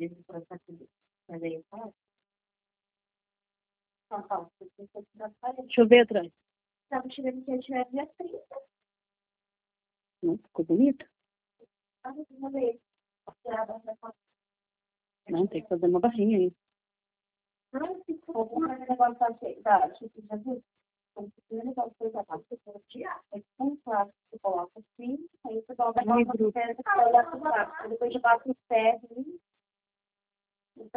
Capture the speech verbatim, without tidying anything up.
Esse processo. Mas aí eu falo. Só fala, deixa eu ver atrás. Estava tirando que eu tiver dia trinta. Não, ficou bonito? Ah, uma vez. Não, tem que fazer uma barrinha aí. Ah, ficou. O negócio da Chico Jesus. Então, se o negócio foi da parte, você pode tirar. É tão fácil. Você coloca assim, aí você coloca a mão na perna, você olha para o lado. Depois de baixo o pé,